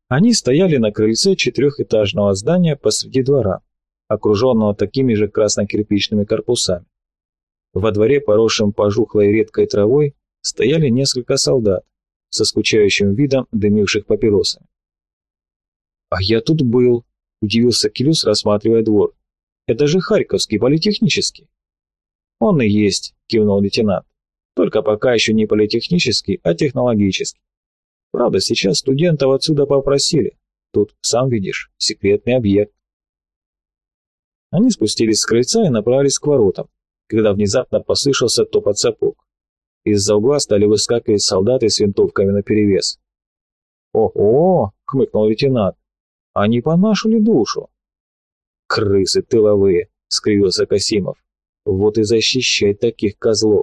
Они стояли на крыльце четырехэтажного здания посреди двора, окруженного такими же красно-кирпичными корпусами. Во дворе, поросшем пожухлой редкой травой, стояли несколько солдат, со скучающим видом дымивших папиросами. «А я тут был», — удивился Келюс, рассматривая двор. «Это же Харьковский политехнический». «Он и есть», — кивнул лейтенант. «Только пока еще не политехнический, а технологический. Правда, сейчас студентов отсюда попросили. Тут, сам видишь, секретный объект». Они спустились с крыльца и направились к воротам, когда внезапно послышался топот сапог. Из-за угла стали выскакивать солдаты с винтовками наперевес. «Ого!» — хмыкнул лейтенант. «А не по нашу ли душу?» «Крысы тыловые!» — скривился Касимов. «Вот и защищай таких козлов!»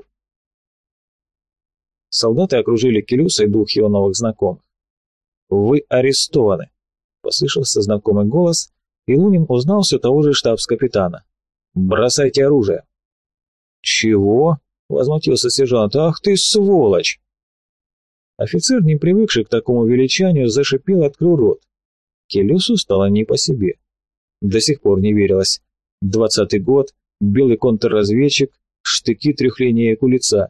Солдаты окружили Келюса и двух его новых знакомых. «Вы арестованы!» — послышался знакомый голос, и Лунин узнал все того же штабс-капитана. «Бросайте оружие!» «Чего?» — возмутился сержант. «Ах ты, сволочь!» Офицер, не привыкший к такому величанию, зашипел, открыл рот. Келюсу стало не по себе. До сих пор не верилось. 20-й год, белый контрразведчик, штыки трехлинеек у лица.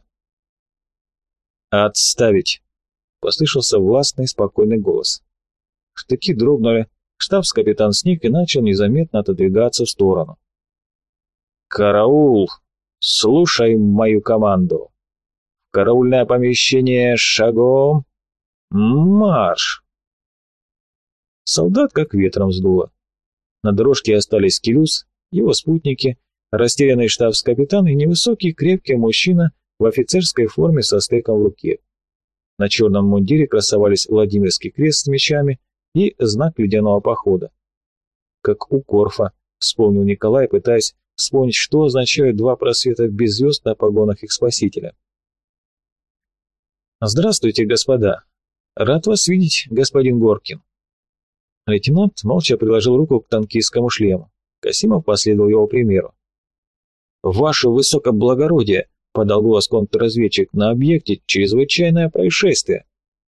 «Отставить!» — послышался властный, спокойный голос. Штыки дрогнули, штабс-капитан сник и начал незаметно отодвигаться в сторону. «Караул! Слушай мою команду! В караульное помещение шагом! Марш!» Солдат как ветром сдуло. На дорожке остались Келюс, его спутники, растерянный штабс-капитан и невысокий крепкий мужчина в офицерской форме со стеком в руке. На черном мундире красовались Владимирский крест с мечами и знак ледяного похода. Как у Корфа, вспомнил Николай, пытаясь вспомнить, что означают два просвета без звезд на погонах их спасителя. «Здравствуйте, господа! Рад вас видеть, господин Горкин!» Лейтенант молча приложил руку к танкистскому шлему. Касимов последовал его примеру. «Ваше высокоблагородие!» — подал голос контрразведчик. «На объекте чрезвычайное происшествие!»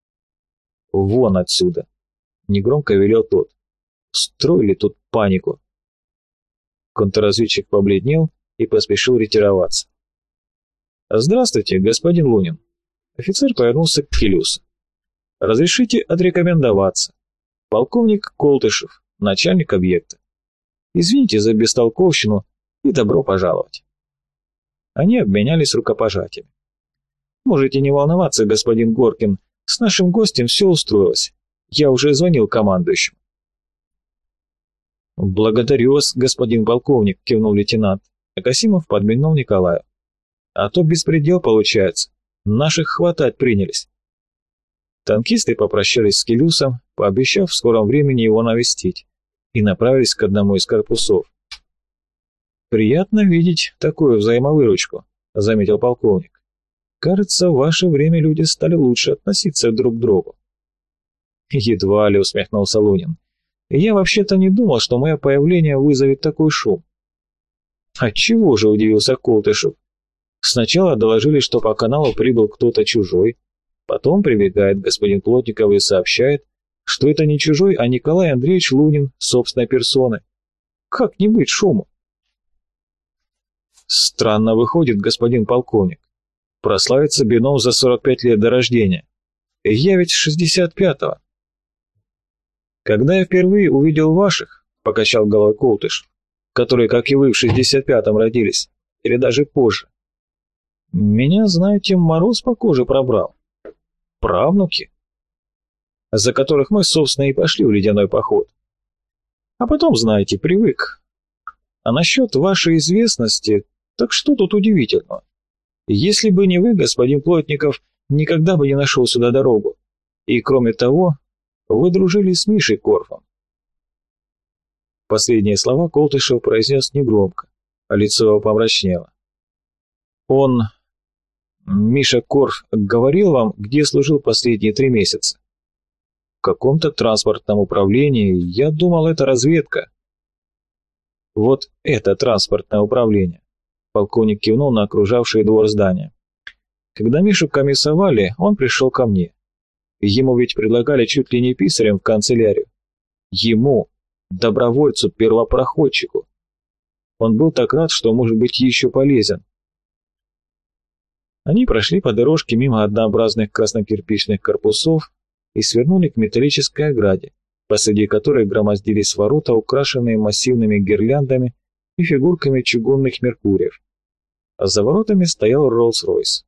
«Вон отсюда!» — негромко велел тот. «Строили тут панику!» Контрразведчик побледнел и поспешил ретироваться. «Здравствуйте, господин Лунин!» Офицер повернулся к Келюсу. «Разрешите отрекомендоваться. Полковник Колтышев, начальник объекта. Извините за бестолковщину и добро пожаловать». Они обменялись рукопожатиями. «Можете не волноваться, господин Горкин, с нашим гостем все устроилось. Я уже звонил командующему». «Благодарю вас, господин полковник», — кивнул лейтенант, а Касимов подмигнул Николаю. «А то беспредел получается. Наших хватать принялись». Танкисты попрощались с Келюсом, пообещав в скором времени его навестить, и направились к одному из корпусов. «Приятно видеть такую взаимовыручку», — заметил полковник. «Кажется, в ваше время люди стали лучше относиться друг к другу». «Едва ли», — усмехнулся Лунин. «Я вообще-то не думал, что мое появление вызовет такой шум». «Отчего же?» — удивился Колтышев. «Сначала доложили, что по каналу прибыл кто-то чужой, потом прибегает господин Плотников и сообщает, что это не чужой, а Николай Андреевич Лунин собственной персоной. Как не быть шуму?» «Странно выходит, господин полковник. Прославится бином за 45 лет до рождения. Я ведь 65-го». «Когда я впервые увидел ваших, — покачал головой Колтыш, — которые, как и вы, в 65-м родились, или даже позже, меня, знаете, мороз по коже пробрал. Правнуки, за которых мы, собственно, и пошли в ледяной поход. А потом, знаете, привык. А насчет вашей известности, так что тут удивительного? Если бы не вы, господин Плотников, никогда бы не нашел сюда дорогу. И, кроме того, вы дружили с Мишей Корфом». Последние слова Колтышев произнес негромко, а лицо его помрачнело. «Он, Миша Корф, говорил вам, где служил последние 3 месяца?» «В каком-то транспортном управлении. Я думал, это разведка». «Вот это транспортное управление», — полковник кивнул на окружавшее двор здания. «Когда Мишу комиссовали, он пришел ко мне. Ему ведь предлагали чуть ли не писарем в канцелярию. Ему, добровольцу-первопроходчику. Он был так рад, что может быть еще полезен. Они прошли по дорожке мимо однообразных краснокирпичных корпусов и свернули к металлической ограде, посреди которой громоздились ворота, украшенные массивными гирляндами и фигурками чугунных меркуриев. А за воротами стоял Роллс-Ройс.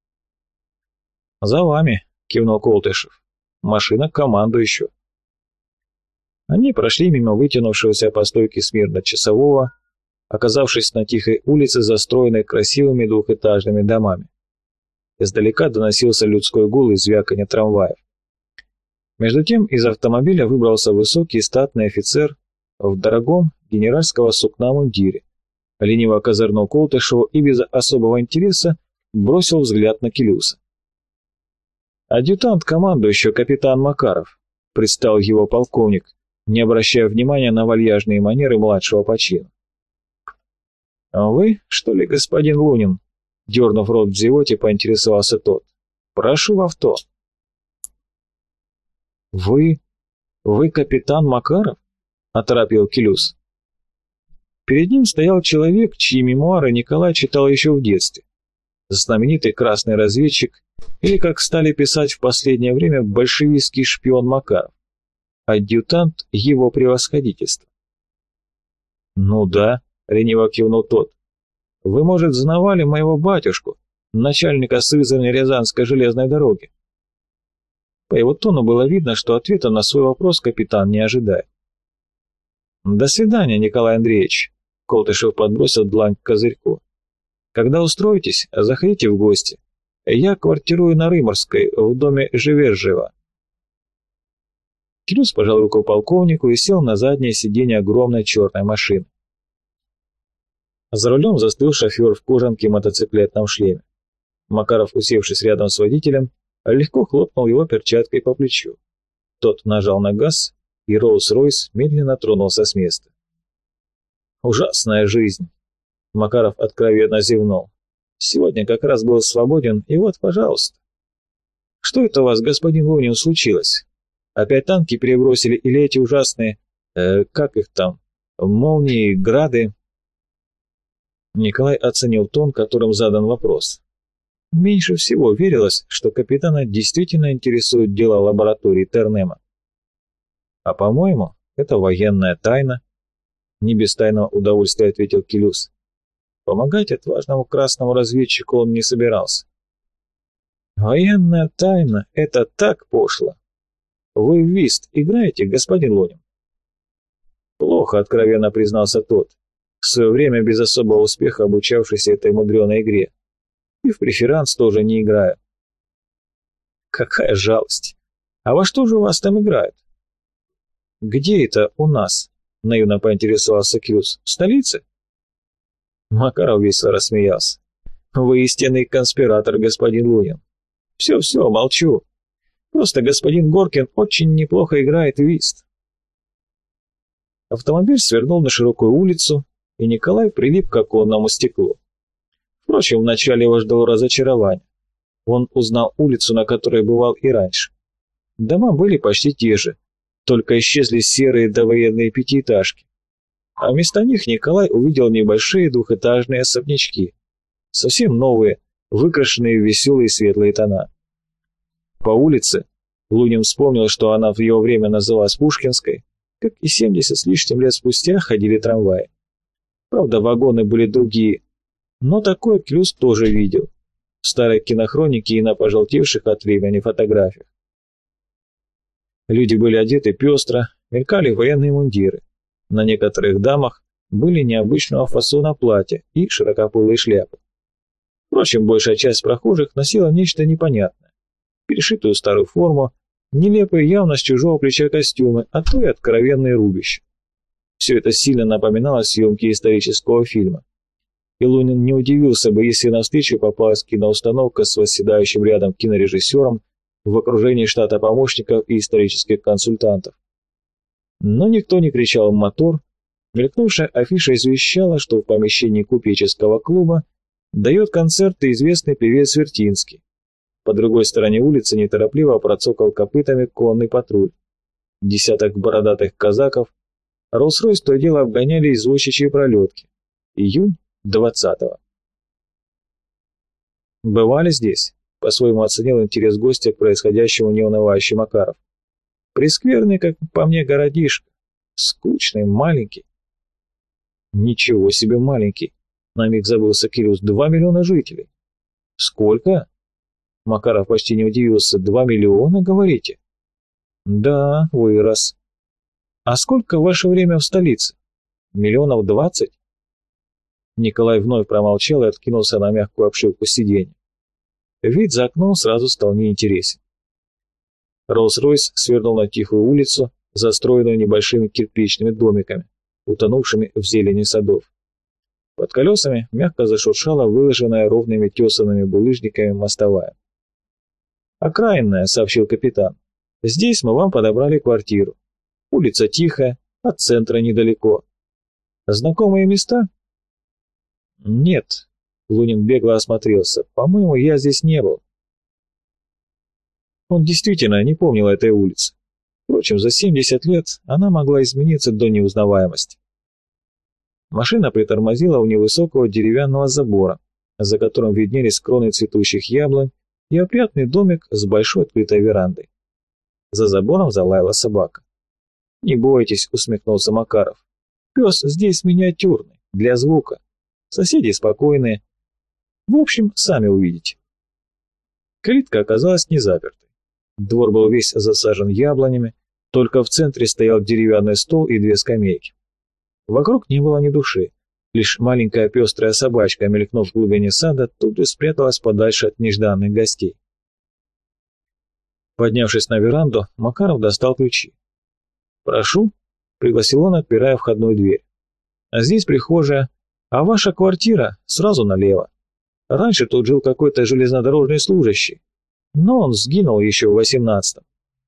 «За вами», — кивнул Колтышев. «Машина командующего». Они прошли мимо вытянувшегося по стойке смирно часового, оказавшись на тихой улице, застроенной красивыми двухэтажными домами. Издалека доносился людской гул и звяканье трамваев. Между тем из автомобиля выбрался высокий статный офицер в дорогом генеральского сукна мундире, лениво козырнул Колтышеву и без особого интереса бросил взгляд на Келюса. «Адъютант командующего капитан Макаров», — представил его полковник, не обращая внимания на вальяжные манеры младшего по чину. «А вы, что ли, господин Лунин?» — дернув рот в зевоте, поинтересовался тот. «Прошу в авто». «Вы капитан Макаров?» — оторопел Келюс. Перед ним стоял человек, чьи мемуары Николай читал еще в детстве. Знаменитый красный разведчик, или, как стали писать в последнее время, большевистский шпион Макаров, адъютант его превосходительства. «Ну да», — лениво кивнул тот, — «вы, может, знавали моего батюшку, начальника Сызрани Рязанской железной дороги?» По его тону было видно, что ответа на свой вопрос капитан не ожидает. «До свидания, Николай Андреевич», — Колтышев подбросил длань к козырьку. «Когда устроитесь, заходите в гости. Я квартирую на Рыморской, в доме Живержева». Келюс пожал руку полковнику и сел на заднее сиденье огромной черной машины. За рулем застыл шофер в кожанке и мотоциклетном шлеме. Макаров, усевшись рядом с водителем, легко хлопнул его перчаткой по плечу. Тот нажал на газ, и Роллс-Ройс медленно тронулся с места. «Ужасная жизнь!» Макаров откровенно зевнул. «Сегодня как раз был свободен, и вот, пожалуйста». «Что это у вас, господин Лунин, случилось? Опять танки перебросили или эти ужасные, как их там, молнии, грады?» Николай оценил тон, которым задан вопрос. Меньше всего верилось, что капитана действительно интересует дела лаборатории Тернема. «А по-моему, это военная тайна», — не без тайного удовольствия ответил Келюс. Помогать отважному красному разведчику он не собирался. «Военная тайна — это так пошло. Вы в вист играете, господин Лунин?» «Плохо», — откровенно признался тот, в свое время без особого успеха обучавшийся этой мудреной игре. «И в преферанс тоже не играю». «Какая жалость! А во что же у вас там играют?» «Где это у нас?» — наивно поинтересовался Келюс. «В столице?» Макаров весело рассмеялся. «Вы истинный конспиратор, господин Лунин. Все, молчу. Просто господин Горкин очень неплохо играет в вист». Автомобиль свернул на широкую улицу, и Николай прилип к оконному стеклу. Впрочем, вначале его ждало разочарование. Он узнал улицу, на которой бывал и раньше. Дома были почти те же, только исчезли серые довоенные пятиэтажки. А вместо них Николай увидел небольшие двухэтажные особнячки, совсем новые, выкрашенные в веселые светлые тона. По улице Лунин вспомнил, что она в его время называлась Пушкинской, как и 70 с лишним лет спустя ходили трамваи. Правда, вагоны были другие, но такой Келюс тоже видел в старой кинохронике и на пожелтевших от времени фотографиях. Люди были одеты пестро, мелькали военные мундиры. На некоторых дамах были необычного фасона платья и широкополые шляпы. Впрочем, большая часть прохожих носила нечто непонятное. Перешитую старую форму, нелепые явно с чужого плеча костюмы, а то и откровенные рубища. Все это сильно напоминало съемки исторического фильма. И Лунин не удивился бы, если навстречу попалась киноустановка с восседающим рядом кинорежиссером в окружении штата помощников и исторических консультантов. Но никто не кричал в мотор, мелькнувшая афиша извещала, что в помещении купеческого клуба дает концерты известный певец Вертинский. По другой стороне улицы неторопливо процокал копытами конный патруль. Десяток бородатых казаков. Роллс-Ройс то и дело обгоняли извозчичьи пролетки. Июнь 20-го. «Бывали здесь?» — по-своему оценил интерес гостя к происходящему неунывающий Макаров. «Прескверный, как по мне, городишко. Скучный, маленький». «Ничего себе маленький!» — на миг забылся Кирюс. 2 миллиона жителей. «Сколько?» Макаров почти не удивился. 2 миллиона, говорите? Да, вырос. А сколько в ваше время в столице? 20 миллионов? Николай вновь промолчал и откинулся на мягкую обшивку сиденья. Вид за окном сразу стал неинтересен. Роллс-Ройс свернул на тихую улицу, застроенную небольшими кирпичными домиками, утонувшими в зелени садов. Под колесами мягко зашуршала выложенная ровными тесанными булыжниками мостовая. «Окраинная», — сообщил капитан. «Здесь мы вам подобрали квартиру. Улица тихая, от центра недалеко. Знакомые места?» «Нет», — Лунин бегло осмотрелся. «По-моему, я здесь не был». Он действительно не помнил этой улицы. Впрочем, за 70 лет она могла измениться до неузнаваемости. Машина притормозила у невысокого деревянного забора, за которым виднелись кроны цветущих яблонь и опрятный домик с большой открытой верандой. За забором залаяла собака. «Не бойтесь», — усмехнулся Макаров. «Пес здесь миниатюрный, для звука. Соседи спокойные. В общем, сами увидите». Калитка оказалась не запертой. Двор был весь засажен яблонями, только в центре стоял деревянный стол и 2 скамейки. Вокруг не было ни души. Лишь маленькая пестрая собачка, мелькнув в глубине сада, тут же спряталась подальше от нежданных гостей. Поднявшись на веранду, Макаров достал ключи. «Прошу», — пригласил он, отпирая входную дверь. «А здесь прихожая, а ваша квартира сразу налево. Раньше тут жил какой-то железнодорожный служащий, но он сгинул еще в 18-м».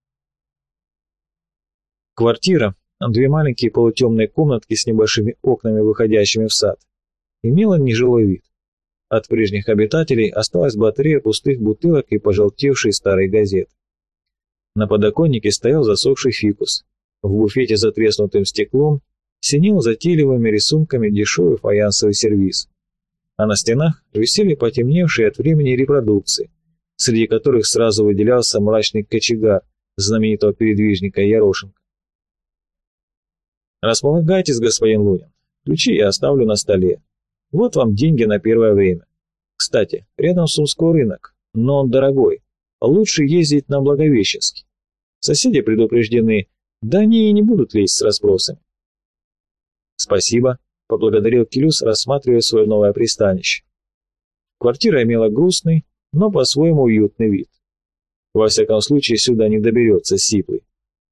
Квартира, 2 маленькие полутемные комнатки с небольшими окнами, выходящими в сад, имела нежилой вид. От прежних обитателей осталась батарея пустых бутылок и пожелтевшие старые газеты. На подоконнике стоял засохший фикус. В буфете за треснутым стеклом синел затейливыми рисунками дешевый фаянсовый сервиз. А на стенах висели потемневшие от времени репродукции, среди которых сразу выделялся мрачный кочегар знаменитого передвижника Ярошенко. «Располагайтесь, господин Лунин. Ключи я оставлю на столе. Вот вам деньги на первое время. Кстати, рядом Сумской рынок, но он дорогой. Лучше ездить на Благовещенский. Соседи предупреждены, да они и не будут лезть с расспросами». «Спасибо», — поблагодарил Килюс, рассматривая свое новое пристанище. Квартира имела грустный, но по-своему уютный вид. Во всяком случае, сюда не доберется Сиплый.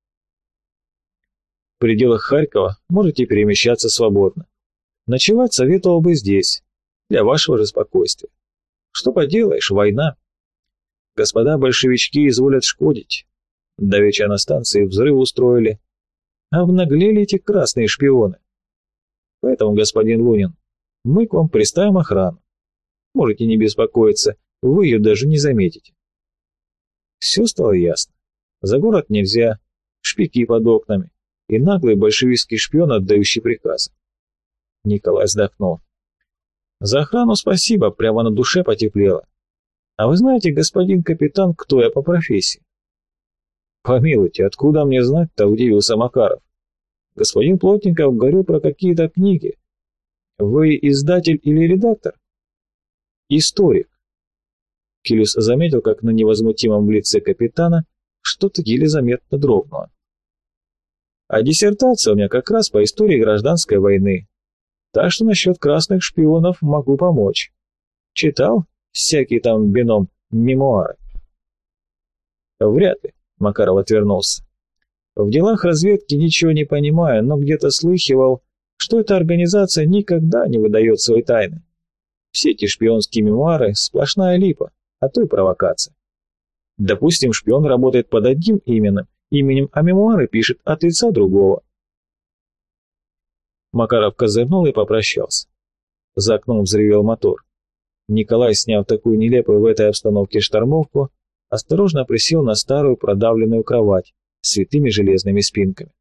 В пределах Харькова можете перемещаться свободно. Ночевать советовал бы здесь, для вашего же спокойствия. Что поделаешь, война. Господа большевички изволят шкодить. Давеча на станции взрыв устроили. Обнаглели эти красные шпионы. Поэтому, господин Лунин, мы к вам приставим охрану. Можете не беспокоиться, вы ее даже не заметите. Все стало ясно. За город нельзя, шпики под окнами и наглый большевистский шпион, отдающий приказы. Николай вздохнул. За охрану спасибо, прямо на душе потеплело. А вы знаете, господин капитан, кто я по профессии? Помилуйте, откуда мне знать-то, удивился Макаров. Господин Плотников говорил про какие-то книги. Вы издатель или редактор? Историк. Килюс заметил, как на невозмутимом лице капитана что-то еле заметно дрогнуло. А диссертация у меня как раз по истории гражданской войны. Так что насчет красных шпионов могу помочь. Читал всякие там бином мемуары? Вряд ли, Макаров отвернулся. В делах разведки ничего не понимаю, но где-то слыхивал, что эта организация никогда не выдает свои тайны. Все эти шпионские мемуары — сплошная липа, а то и провокация. Допустим, шпион работает под одним именем, а мемуары пишет от лица другого. Макаров козырнул и попрощался. За окном взревел мотор. Николай, сняв такую нелепую в этой обстановке штормовку, осторожно присел на старую продавленную кровать с витыми железными спинками.